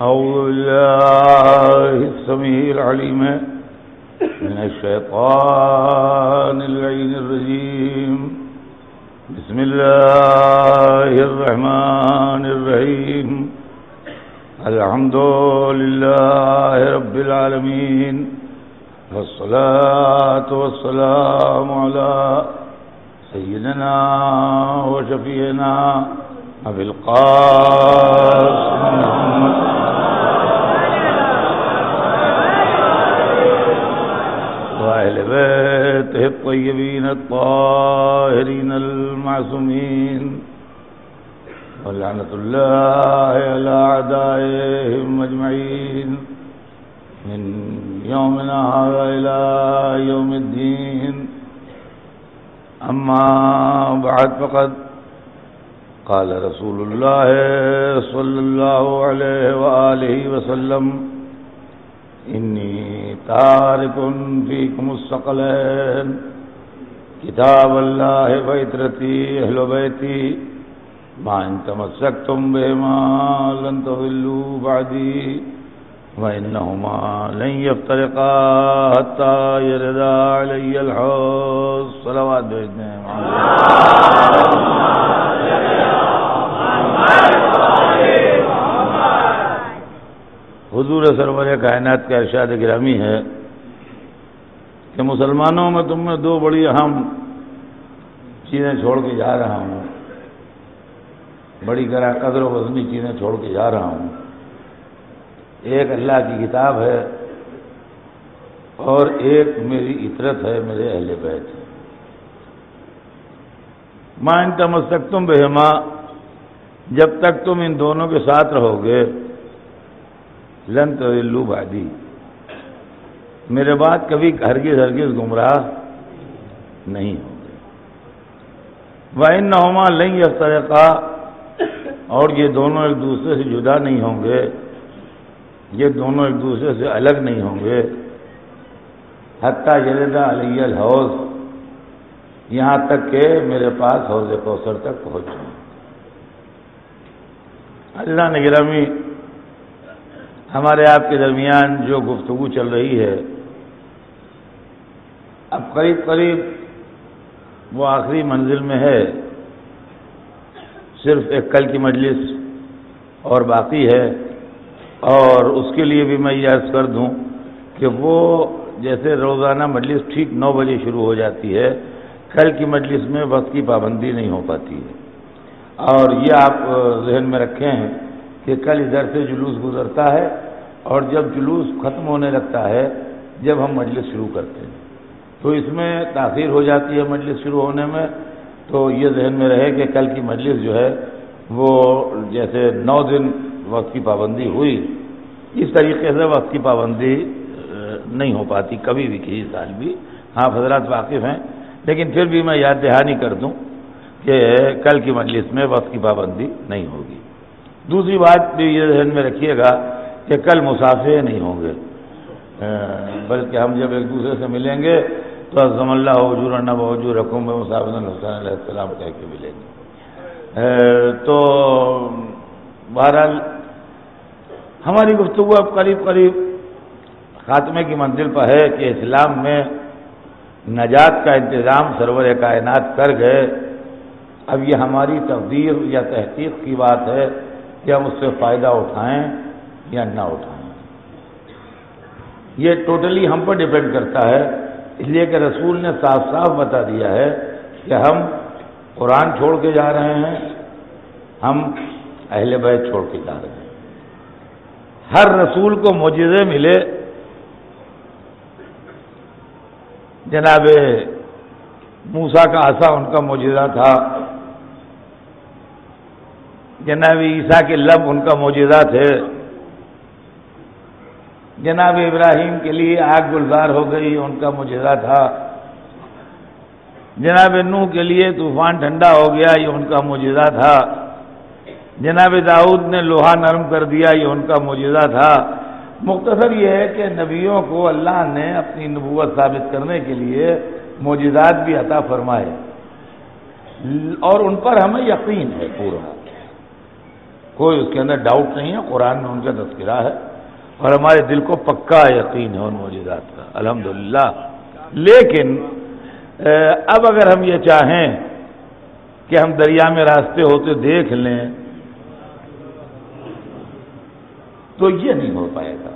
أعوذ بالله السميع العليم من الشيطان اللعين الرجيم. بسم الله الرحمن الرحيم. الحمد لله رب العالمين، والصلاة والسلام على سيدنا وشفيعنا أبي القاسم محمد وأهل بيته الطيبين الطاهرين المعصومين، ولعنة الله على أعدائهم أجمعين من يومنا هذا إلى يوم الدين. أما بعد، فقد قال رسول الله صلى الله عليه وآله وسلم: إني تارك فيكم الثقلين، كتاب الله وعترتي أهل بيتي، ما إن تمسكتم بهما لن تضلوا بعدي، وإنهما لن يفترقا حتى يردا علي الحوض. صلوات بھیجنے ہیں. حضور سرور کائنات کا ارشاد گرامی ہے کہ مسلمانوں میں تم میں دو بڑی اہم چیزیں چھوڑ کے جا رہا ہوں، بڑی قدر و وزنی چیزیں چھوڑ کے جا رہا ہوں. ایک اللہ کی کتاب ہے اور ایک میری عطرت ہے، میرے اہل بیت. ما ان تمسکتم بہما، جب تک تم ان دونوں کے ساتھ رہو گے، لن تضلوا بعدی، میرے بعد کبھی ہرگز گمراہ نہیں ہوں گے. وَإِنَّهُمَا لَن يَفْتَرِقَا، اور یہ دونوں ایک دوسرے سے جدا نہیں ہوں گے، یہ دونوں ایک دوسرے سے الگ نہیں ہوں گے. حتیٰ یرد علی الحوض، یہاں تک کہ میرے پاس حوض کوثر تک پہنچوں. اللہ نے گرامی، ہمارے آپ کے درمیان جو گفتگو چل رہی ہے، اب قریب وہ آخری منزل میں ہے. صرف ایک کل کی مجلس اور باقی ہے، اور اس کے لیے بھی میں یہ عرض کر دوں کہ وہ جیسے روزانہ مجلس ٹھیک 9 بجے شروع ہو جاتی ہے، کل کی مجلس میں وقت کی پابندی نہیں ہو پاتی ہے. اور یہ آپ ذہن میں رکھیں ہیں کہ کل ادھر سے جلوس گزرتا ہے، اور جب جلوس ختم ہونے لگتا ہے، جب ہم مجلس شروع کرتے ہیں، تو اس میں تاخیر ہو جاتی ہے مجلس شروع ہونے میں. تو یہ ذہن میں رہے کہ کل کی مجلس جو ہے وہ جیسے 9 دن وقت کی پابندی ہوئی، اس طریقے سے وقت کی پابندی نہیں ہو پاتی کبھی بھی، کسی سال بھی. ہاں حضرات واقف ہیں، لیکن پھر بھی میں یاد دہانی کر دوں کہ کل کی مجلس میں وقت کی پابندی نہیں ہوگی. دوسری بات بھی یہ ذہن میں رکھیے گا کہ کل مسافر نہیں ہوں گے، بلکہ ہم جب ایک دوسرے سے ملیں گے تو عظم اللہ اجورنا واجورکم بمثابۃ الحسین علیہ السلام کہہ کے ملیں گے. تو بہرحال ہماری گفتگو اب قریب خاتمے کی منزل پر ہے کہ اسلام میں نجات کا انتظام سرور کائنات کر گئے. اب یہ ہماری تقدیر یا تحقیق کی بات ہے کہ ہم اس سے فائدہ اٹھائیں یا نہ اٹھائیں. یہ ٹوٹلی ہم پر ڈیپینڈ کرتا ہے، اس لیے کہ رسول نے صاف بتا دیا ہے کہ ہم قرآن چھوڑ کے جا رہے ہیں، ہم اہل بیت چھوڑ کے جا رہے ہیں. ہر رسول کو معجزے ملے. جناب موسیٰ کا عصا ان کا معجزہ تھا، جناب عیسیٰ کے لب ان کا معجزہ تھے، جناب ابراہیم کے لیے آگ گلزار ہو گئی ان کا معجزہ تھا، جناب نوح کے لیے طوفان ٹھنڈا ہو گیا یہ ان کا معجزہ تھا، جناب داؤد نے لوہا نرم کر دیا یہ ان کا معجزہ تھا. مختصر یہ ہے کہ نبیوں کو اللہ نے اپنی نبوت ثابت کرنے کے لیے معجزات بھی عطا فرمائے، اور ان پر ہمیں یقین ہے پورا. کوئی اس کے اندر ڈاؤٹ نہیں ہے، قرآن میں ان کا تذکرہ ہے اور ہمارے دل کو پکا یقین ہے ان معجزات کا الحمدللہ۔ لیکن اب اگر ہم یہ چاہیں کہ ہم دریا میں راستے ہوتے دیکھ لیں تو یہ نہیں ہو پائے گا،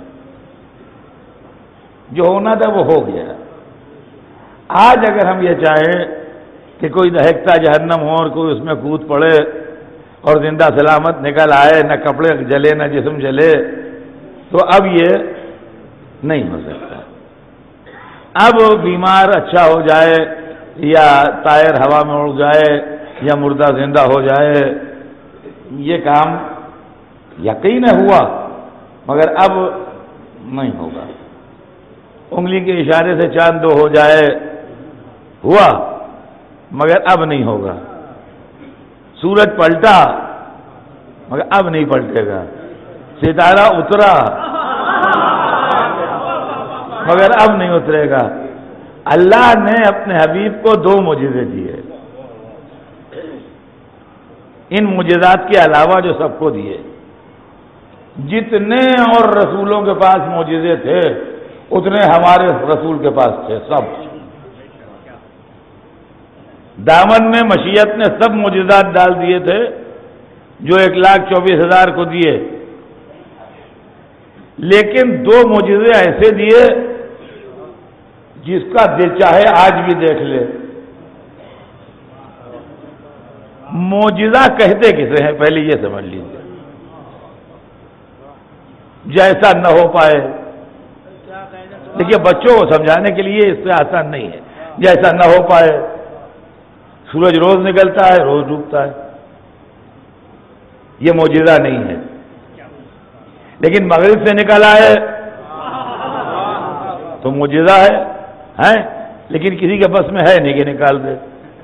جو ہونا تھا وہ ہو گیا۔ آج اگر ہم یہ چاہیں کہ کوئی دہکتا جہنم ہو اور کوئی اس میں کود پڑے اور زندہ سلامت نکل آئے، نہ کپڑے جلے نہ جسم جلے، تو اب یہ نہیں ہو سکتا۔ اب بیمار اچھا ہو جائے یا طائر ہوا میں اڑ جائے یا مردہ زندہ ہو جائے، یہ کام یقین ہوا مگر اب نہیں ہوگا۔ انگلی کے اشارے سے چاند دو ہو جائے، ہوا مگر اب نہیں ہوگا۔ سورج پلٹا مگر اب نہیں پلٹے گا۔ ستارہ اترا مگر اب نہیں اترے گا۔ اللہ نے اپنے حبیب کو 2 معجزے دیے، ان معجزات کے علاوہ جو سب کو دیے۔ جتنے اور رسولوں کے پاس معجزے تھے اتنے ہمارے رسول کے پاس تھے، سب دامن میں مشیت نے سب معجزات ڈال دیے تھے جو 1,24,000 کو دیے، لیکن 2 معجزے ایسے دیے جس کا دل چاہے آج بھی دیکھ لے۔ معجزہ کہتے کسے ہیں پہلے یہ سمجھ لیجیے، جیسا نہ ہو پائے۔ دیکھیے بچوں کو سمجھانے کے لیے اس سے آسان نہیں ہے، جیسا نہ ہو پائے۔ سورج روز نکلتا ہے روز ڈوبتا ہے، یہ معجزہ نہیں ہے، لیکن مغرب سے نکل آئے تو معجزہ ہے، لیکن کسی کے بس میں ہے نہیں کہ نکال دے۔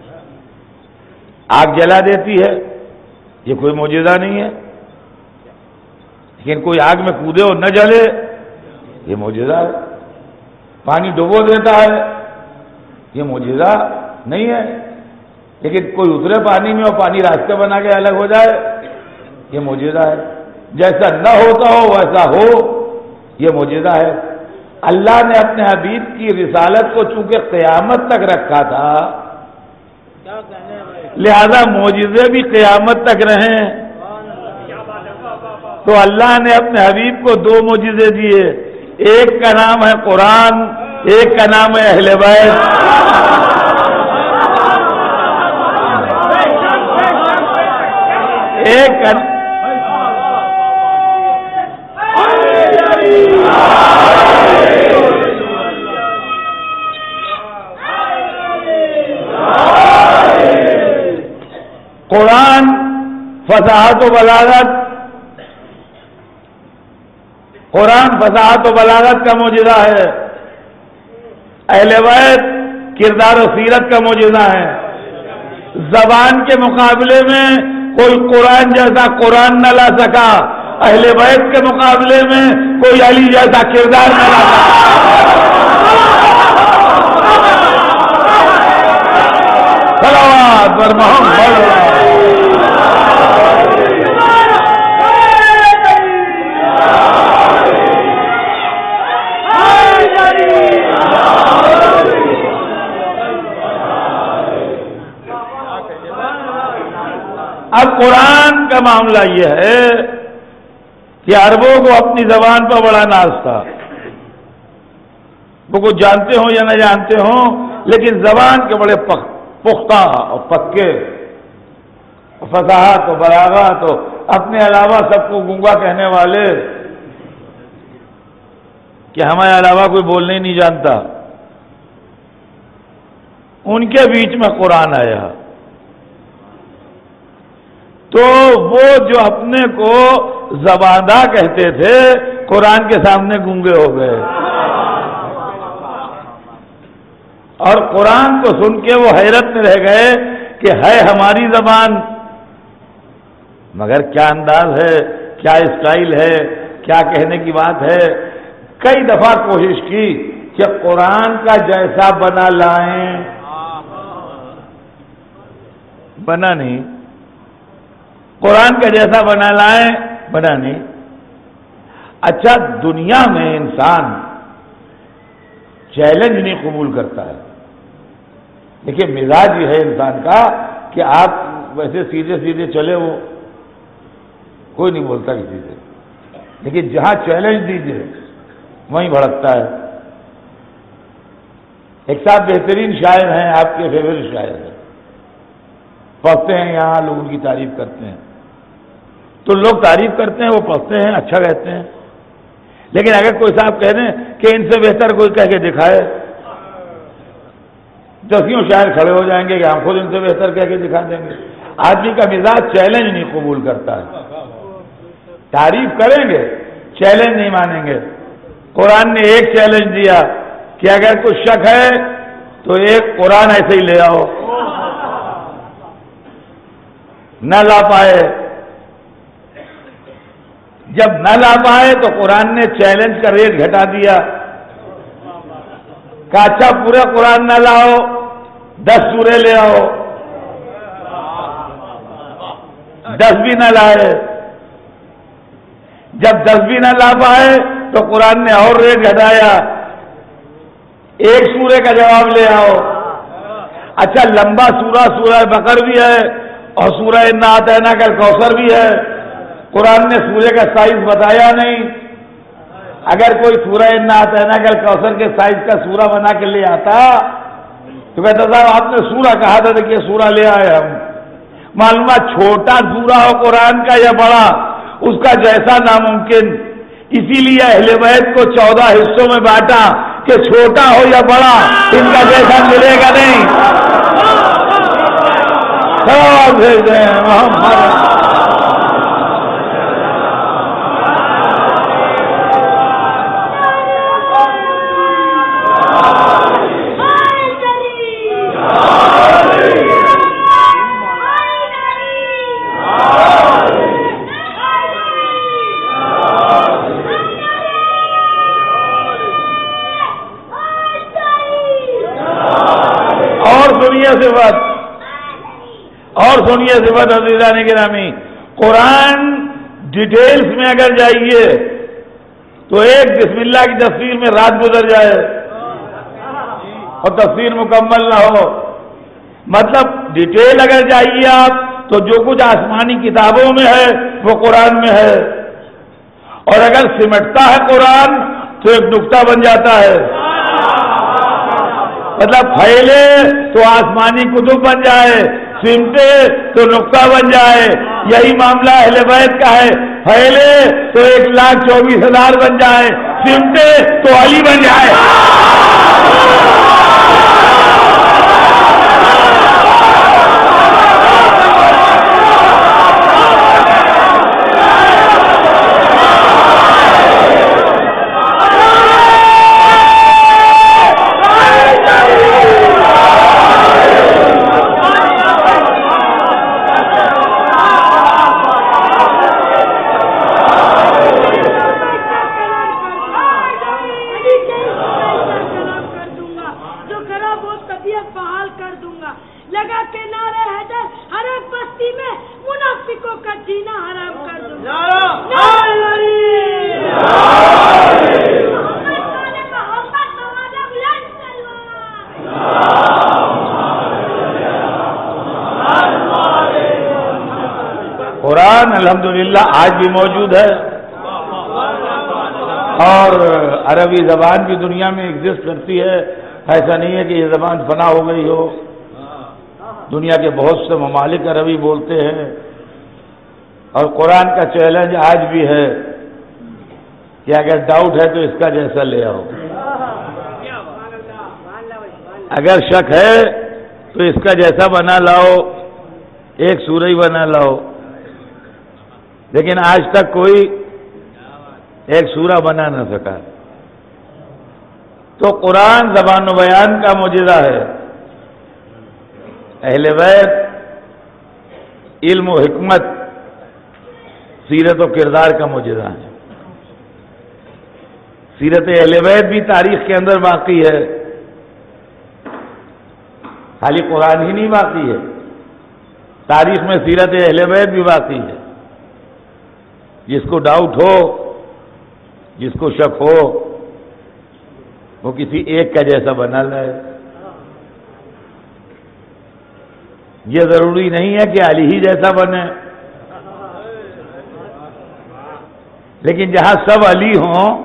آگ جلا دیتی ہے، یہ کوئی معجزہ نہیں ہے، لیکن کوئی آگ میں کودے اور نہ جلے یہ معجزہ ہے۔ پانی ڈبو دیتا ہے، یہ معجزہ نہیں ہے، لیکن کوئی اترے پانی میں اور پانی راستے بنا کے الگ ہو جائے یہ معجزہ ہے۔ جیسا نہ ہوتا ہو ویسا ہو یہ معجزہ ہے۔ اللہ نے اپنے حبیب کی رسالت کو چونکہ قیامت تک رکھا تھا، لہذا معجزے بھی قیامت تک رہیں، تو اللہ نے اپنے حبیب کو 2 معجزے دیے، ایک کا نام ہے قرآن، ایک کا نام ہے اہل بیت۔ قرآن فصاحت و بلاغت، قرآن فصاحت و بلاغت کا معجزہ ہے، اہل بیت کردار و سیرت کا معجزہ ہے۔ زبان کے مقابلے میں کوئی قرآن جیسا قرآن نہ لا سکا، اہل بیت کے مقابلے میں کوئی علی جیسا کردار نہ لا سکا۔ صلوات بر محمد۔ اب قرآن کا معاملہ یہ ہے کہ عربوں کو اپنی زبان پر بڑا ناز تھا، وہ کچھ جانتے ہوں یا نہ جانتے ہوں، لیکن زبان کے بڑے پختہ اور پکے، فصاحت و بلاغت، تو اپنے علاوہ سب کو گونگا کہنے والے کہ ہمارے علاوہ کوئی بولنے ہی نہیں جانتا، ان کے بیچ میں قرآن آیا تو وہ جو اپنے کو زباندہ کہتے تھے قرآن کے سامنے گونگے ہو گئے، اور قرآن کو سن کے وہ حیرت میں رہ گئے کہ ہے ہماری زبان مگر کیا انداز ہے، کیا اسٹائل ہے، کیا کہنے کی بات ہے۔ کئی دفعہ کوشش کی کہ قرآن کا جیسا بنا لائیں، بنا نہیں۔ قرآن کا جیسا بنا لائیں، بنا نہیں۔ اچھا، دنیا میں انسان چیلنج نہیں قبول کرتا ہے۔ دیکھیے مزاج یہ ہے انسان کا کہ آپ ویسے سیدھے سیدھے چلے، وہ کوئی نہیں بولتا کسی سے، لیکن جہاں چیلنج دیجیے وہیں بھڑکتا ہے۔ ایک صاحب بہترین شاعر ہیں، آپ کے فیوریٹ شاعر ہیں، پڑھتے ہیں یہاں، لوگ ان کی تعریف کرتے ہیں، تو لوگ تعریف کرتے ہیں، وہ پڑھتے ہیں، اچھا کہتے ہیں، لیکن اگر کوئی صاحب کہہ دیں کہ ان سے بہتر کوئی کہہ کے دکھائے، دسیوں شاعر کھڑے ہو جائیں گے کہ ہم خود ان سے بہتر کہہ کے دکھا دیں گے۔ آدمی کا مزاج چیلنج نہیں قبول کرتا ہے، تعریف کریں گے چیلنج نہیں مانیں گے۔ قرآن نے ایک چیلنج دیا کہ اگر کچھ شک ہے تو ایک قرآن ایسے ہی لے آؤ، نہ لا پائے، جب نہ لا پائے تو قرآن نے چیلنج کا ریٹ گھٹا دیا، کہا اچھا پورے قرآن نہ لاؤ، 10 سورے لے آؤ، 10 بھی نہ لائے۔ جب 10 بھی نہ لا پائے تو قرآن نے اور ریٹ گھٹایا، 1 سورے کا جواب لے آؤ۔ اچھا لمبا سورہ سورہ بقر بھی ہے اور سورہ انا اعطیناک الکوثر بھی ہے، قرآن نے سورے کا سائز بتایا نہیں۔ اگر کوئی سورہ انا اعطیناک الکوثر کے سائز کا سورہ بنا کے لے آتا تو کہتا صاحب آپ نے سورہ کہا تھا کہ سورہ لے آئے ہم۔ معلومات چھوٹا سورہ ہو قرآن کا یا بڑا، اس کا جیسا ناممکن، اسی لیے اہل بیت کو 14 حصوں میں بانٹا کہ چھوٹا ہو یا بڑا ان کا جیسا ملے گا نہیں۔ سب بھیج دیں محمد۔ سنیے صفت عزیزان گرامی، قرآن ڈیٹیلز میں اگر جائیے تو ایک بسم اللہ کی تفسیر میں رات گزر جائے اور تفسیر مکمل نہ ہو۔ مطلب ڈیٹیل اگر جائیے آپ تو جو کچھ آسمانی کتابوں میں ہے وہ قرآن میں ہے، اور اگر سمٹتا ہے قرآن تو ایک نقطہ بن جاتا ہے۔ مطلب پھیلے تو آسمانی کتب بن جائے، سمٹے تو نقطہ بن جائے۔ یہی معاملہ اہل بیت کا ہے، پھیلے تو 1,24,000 بن جائے، سمٹے تو علی بن جائے۔ قرآن الحمدللہ آج بھی موجود ہے، اور عربی زبان بھی دنیا میں ایگزسٹ کرتی ہے۔ ایسا نہیں ہے کہ یہ زبان فنا ہو گئی ہو، دنیا کے بہت سے ممالک عربی بولتے ہیں، اور قرآن کا چیلنج آج بھی ہے کہ اگر ڈاؤٹ ہے تو اس کا جیسا لے آؤ، اگر شک ہے تو اس کا جیسا بنا لاؤ، ایک سورہ ہی بنا لاؤ۔ لیکن آج تک کوئی ایک سورہ بنا نہ سکا۔ تو قرآن زبان و بیان کا معجزہ ہے، اہل بیت علم و حکمت سیرت و کردار کا معجزہ ہے۔ سیرت اہل بیت بھی تاریخ کے اندر باقی ہے، خالی قرآن ہی نہیں باقی ہے، تاریخ میں سیرت اہل بیت بھی باقی ہے. جس کو ڈاؤٹ ہو، جس کو شک ہو، وہ کسی ایک کا جیسا بنا لائے. یہ ضروری نہیں ہے کہ علی ہی جیسا بنے، لیکن جہاں سب علی ہوں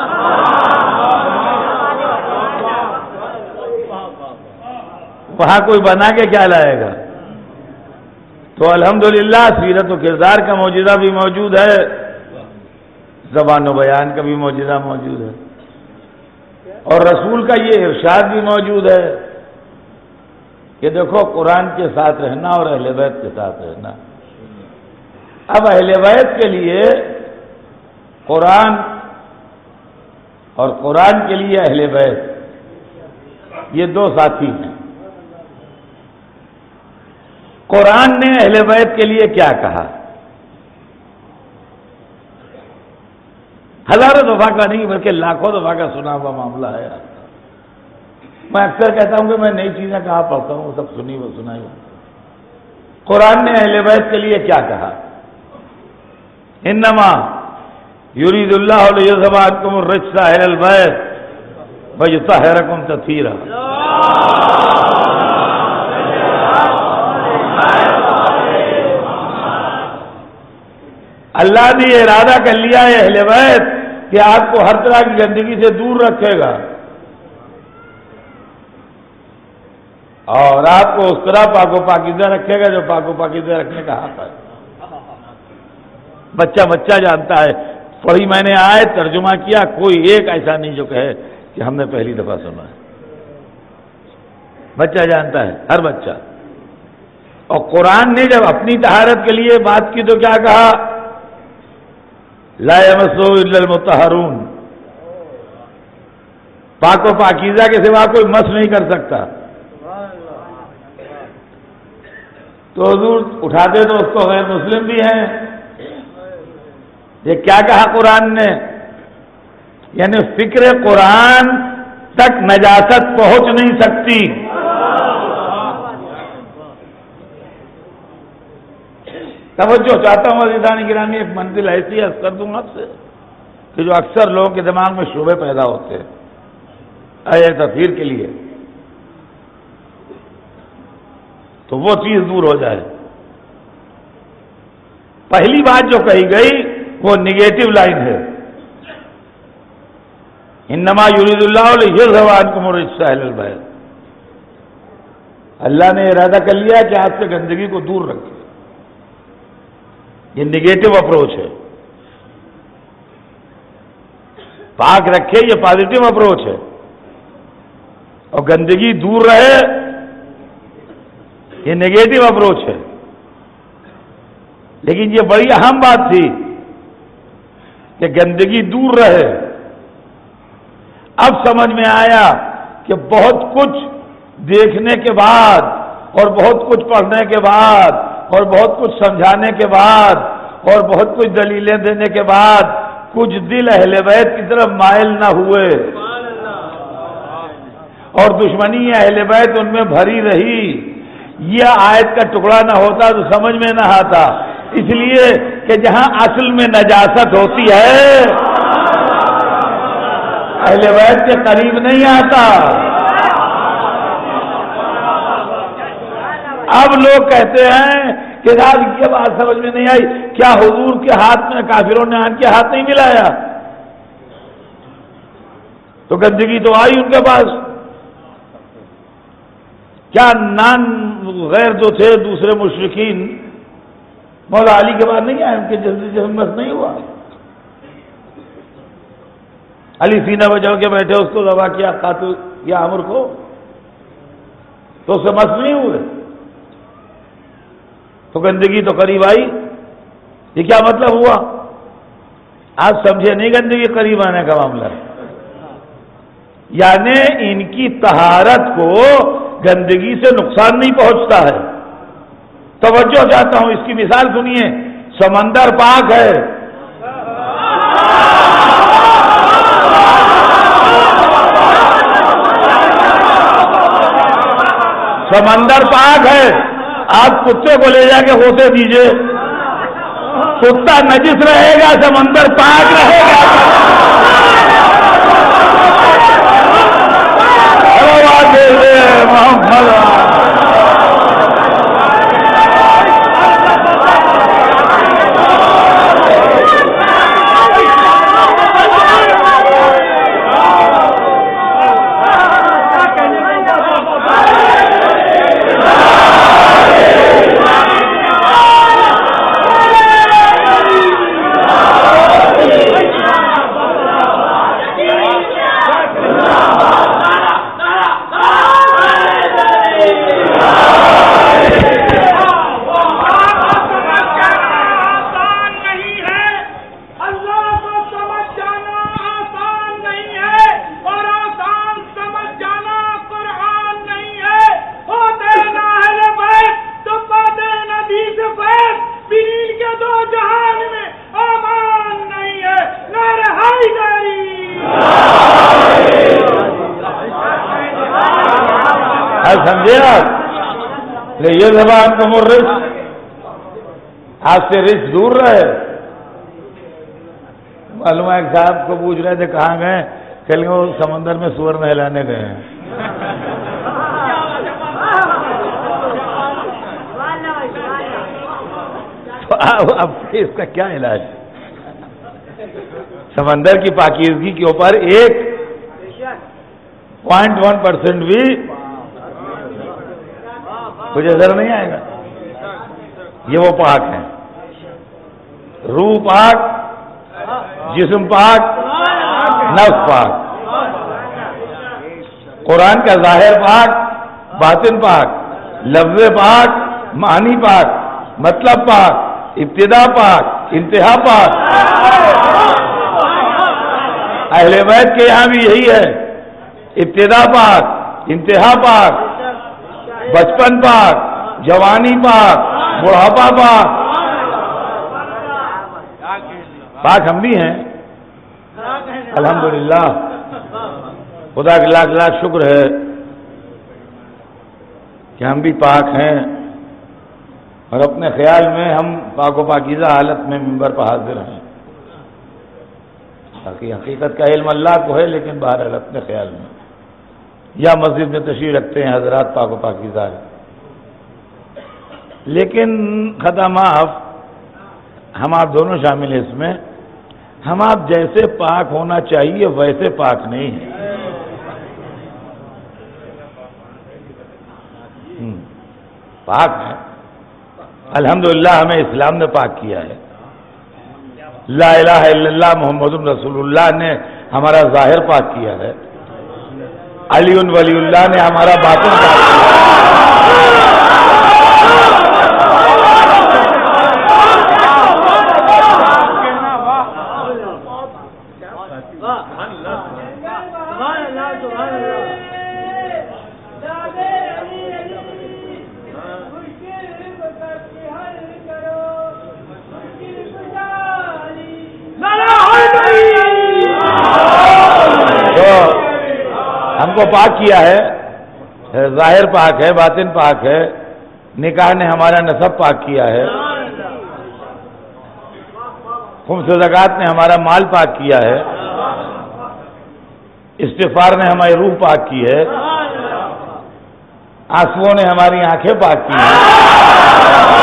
وہاں کوئی بنا کے کیا لائے گا؟ تو الحمدللہ سیرت و کردار کا معجزہ بھی موجود ہے، زبان و بیان کا بھی معجزہ موجود ہے، اور رسول کا یہ ارشاد بھی موجود ہے کہ دیکھو قرآن کے ساتھ رہنا اور اہل بیت کے ساتھ رہنا. اب اہل بیت کے لیے قرآن اور قرآن کے لیے اہل بیت، یہ دو ساتھی ہیں. قرآن نے اہل بیت کے لیے کیا کہا؟ ہزاروں دفعہ کا نہیں بلکہ لاکھوں دفعہ کا سنا ہوا معاملہ ہے. میں اکثر کہتا ہوں کہ میں نئی چیزیں کہاں پڑھتا ہوں، وہ سب سنی وہ سنائی. قرآن نے اہل بیت کے لیے کیا کہا؟ انما یرید اللہ لیذھب عنکم الرجس اہل البیت ویطہرکم تطہیرا. اللہ نے یہ ارادہ کر لیا ہے اہل بیت کہ آپ کو ہر طرح کی گندگی سے دور رکھے گا اور آپ کو اس طرح پاک و پاکیزہ رکھے گا جو پاک و پاکیزہ رکھنے کا حق ہے. بچہ بچہ جانتا ہے. پڑھی میں نے آیت ترجمہ کیا، کوئی ایک ایسا نہیں جو کہے کہ ہم نے پہلی دفعہ سنا ہے. بچہ جانتا ہے، ہر بچہ. اور قرآن نے جب اپنی طہارت کے لیے بات کی تو کیا کہا؟ لا یمسہ الا المطہرون. پاک و پاکیزہ کے سوا کوئی مس نہیں کر سکتا. تو حضور اٹھاتے تو اس کو غیر مسلم بھی ہیں. یہ کیا کہا قرآن نے؟ یعنی فکر قرآن تک نجاست پہنچ نہیں سکتی. توجہ چاہتا ہوں عزیزان گرامی، ایک منزل ایسی عرض کر دوں آپ سے کہ جو اکثر لوگوں کے دماغ میں شبہے پیدا ہوتے ہیں آیہ تطہیر کے لیے، تو وہ چیز دور ہو جائے. پہلی بات جو کہی گئی وہ نگیٹو لائن ہے. انما یرید اللہ لیذھب عنکم الرجس اہل البیت. اللہ نے ارادہ کر لیا کہ آپ سے گندگی کو دور رکھے. یہ نگیٹو اپروچ ہے. پاک رکھے یہ پازیٹو اپروچ ہے، اور گندگی دور رہے یہ نگیٹو اپروچ ہے. لیکن یہ بڑی اہم بات تھی کہ گندگی دور رہے. اب سمجھ میں آیا کہ بہت کچھ دیکھنے کے بعد اور بہت کچھ پڑھنے کے بعد اور بہت کچھ سمجھانے کے بعد اور بہت کچھ دلیلیں دینے کے بعد کچھ دل اہل بیت کی طرف مائل نہ ہوئے اور دشمنی اہل بیت ان میں بھری رہی. یہ آیت کا ٹکڑا نہ ہوتا تو سمجھ میں نہ آتا. اس لیے کہ جہاں اصل میں نجاست ہوتی ہے اہل بیت کے قریب نہیں آتا. اب لوگ کہتے ہیں کہ یہ بات سمجھ میں نہیں آئی، کیا حضور کے ہاتھ میں کافروں نے آن کے ہاتھ نہیں ملایا؟ تو گندگی تو آئی ان کے پاس. کیا نان غیر جو تھے دوسرے مشرکین مولا علی کے بعد نہیں آئے؟ ان کے جلدی سے مس نہیں ہوا. علی سینہ پہ چڑھ کے بیٹھے، اس کو ذبح کیا قاتل یا عمر کو، تو اس سے مس نہیں ہوئے. تو گندگی تو قریب آئی. یہ کیا مطلب ہوا؟ آپ سمجھے نہیں گندگی قریب آنے کا معاملہ. یعنی ان کی طہارت کو گندگی سے نقصان نہیں پہنچتا ہے. توجہ چاہتا ہوں، اس کی مثال سنیے. سمندر پاک ہے، سمندر پاک ہے، آپ کتے کو لے جا کے غوطے دیجئے، کتا نجس رہے گا، سمندر پاک رہے گا۔ محمد سمجھے آپ، یہ زبان کو مرس آپ سے رس دور رہے۔ معلوم ہے ایک صاحب کو پوچھ رہے تھے کہاں گئے، کہ وہ سمندر میں سور نہلانے گئے ہیں۔ تو اب اس کا کیا علاج؟ سمندر کی پاکیزگی کے اوپر 1.1% بھی کچھ اثر نہیں آئے گا۔ یہ وہ پاک ہیں، روح پاک، جسم پاک، نفس پاک، قرآن کا ظاہر پاک، باطن پاک، لفظ پاک، معنی پاک، مطلب پاک، ابتدا پاک، انتہا پاک۔ اہل بیت کے یہاں بھی یہی ہے، ابتدا پاک، انتہا پاک، بچپن پاک، جوانی پاک، بڑھاپا پاک۔ پاک ہم بھی ہیں الحمدللہ، خدا کا لاکھ لاکھ شکر ہے کہ ہم بھی پاک ہیں، اور اپنے خیال میں ہم پاک و پاکیزہ حالت میں منبر پر حاضر ہیں۔ باقی حقیقت کا علم اللہ کو ہے، لیکن بہرحال اپنے خیال میں یا مسجد میں تشریف رکھتے ہیں حضرات پاک و پاکیزہ ہے، لیکن خطا معاف، ہم آپ دونوں شامل ہیں اس میں، ہم آپ جیسے پاک ہونا چاہیے ویسے پاک نہیں ہیں۔ پاک ہیں الحمدللہ، ہمیں اسلام نے پاک کیا ہے، لا الہ الا اللہ محمد رسول اللہ نے ہمارا ظاہر پاک کیا ہے، علی ولی اللہ نے ہمارا باطن پاک کیا ہے۔ ہم کو پاک کیا ہے، ظاہر پاک ہے، باطن پاک ہے، نکاح نے ہمارا نسب پاک کیا ہے، خمس و زکوٰۃ نے ہمارا مال پاک کیا ہے، استغفار نے ہماری روح پاک کی ہے، آنسوؤں نے ہماری آنکھیں پاک کی ہیں۔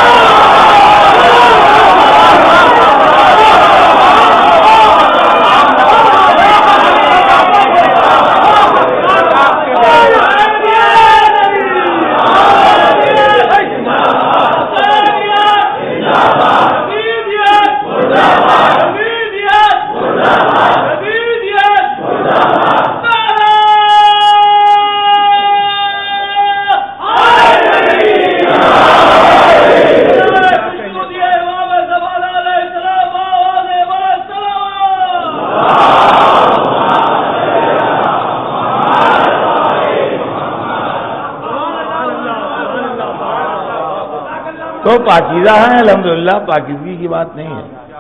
تو پاکیزہ ہیں الحمدللہ، پاکیزگی کی بات نہیں ہے،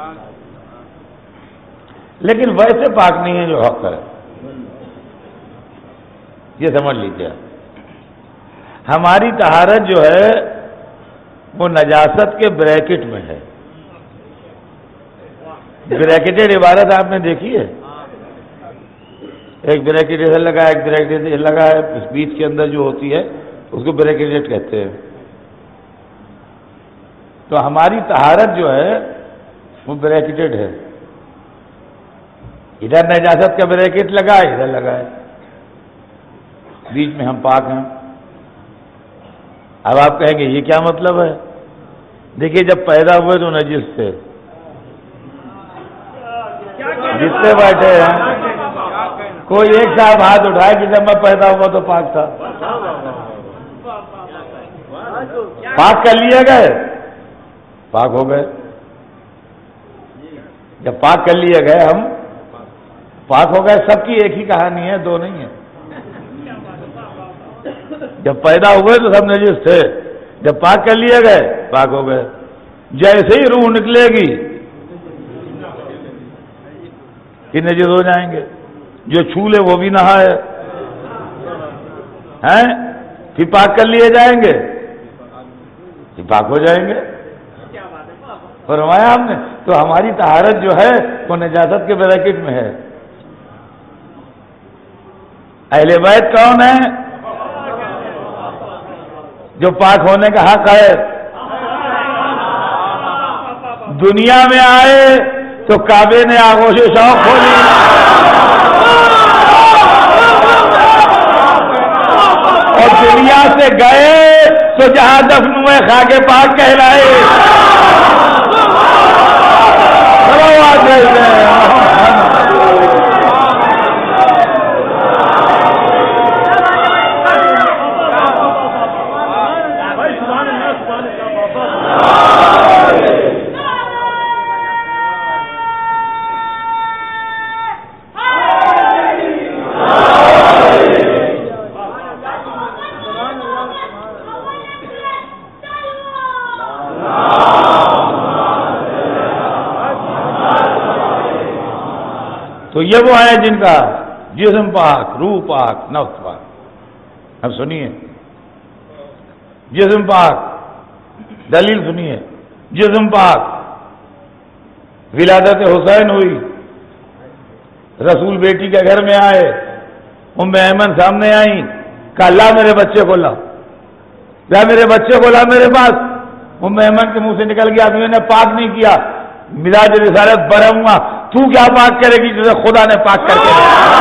لیکن ویسے پاک نہیں ہے جو حق ہے، یہ سمجھ لیجیے۔ ہماری طہارت جو ہے وہ نجاست کے بریکٹ میں ہے. بریکٹڈ عبارت آپ نے دیکھی ہے؟ ایک بریکٹ ادھر لگا ہے، ایک بریکٹ ادھر لگا ہے، اس بیچ کے اندر جو ہوتی ہے اس کو بریکٹڈ کہتے ہیں. تو ہماری طہارت جو ہے وہ بریکٹڈ ہے. ادھر نجاست کا بریکٹ لگا ہے، ادھر لگا ہے، بیچ میں ہم پاک ہیں. اب آپ کہیں گے یہ کیا مطلب ہے؟ دیکھیے جب پیدا ہوئے تو نجس تھے، جتنے بیٹھے ہیں کوئی ایک صاحب ہاتھ اٹھائے کہ جب میں پیدا ہوا تو پاک تھا. پاک کر لیے گئے، پاک ہو گئے. جب پاک کر لیے گئے ہم پاک ہو گئے. سب کی ایک ہی کہانی ہے، دو نہیں ہے. جب پیدا ہوئے تو سب نجس تھے، جب پاک کر لیے گئے پاک ہو گئے. جیسے ہی روح نکلے گی کہ نجس ہو جائیں گے. جو چھو لے وہ بھی نہائے ہیں پھر پاک کر لیے جائیں گے، پھر پاک ہو جائیں گے. فرمایا ہم نے تو ہماری طہارت جو ہے وہ نجاست کے بریکٹ میں ہے. اہل بیت کون ہے؟ جو پاک ہونے کا حق ہے. دنیا میں آئے تو کعبے نے آغوش شوق کھولی، اور دنیا سے گئے تو جہاں دفن ہوئے خاک پاک کہلائے. تو یہ وہ ہیں جن کا جسم پاک، روح پاک، نفس پاک. اب سنیے جسم پاک، دلیل سنیے. جسم پاک، ولادت حسین ہوئی، رسول بیٹی کے گھر میں آئے، ام ایمن سامنے آئیں، کہا لا میرے بچے کو لا، لا میرے بچے کو لا میرے پاس. ام ایمن کے منہ سے نکل گیا میں نے پاک نہیں کیا، مزاج رسالت برہم ہوا. تو کیا پاک کرے گی جسے خدا نے پاک کر کے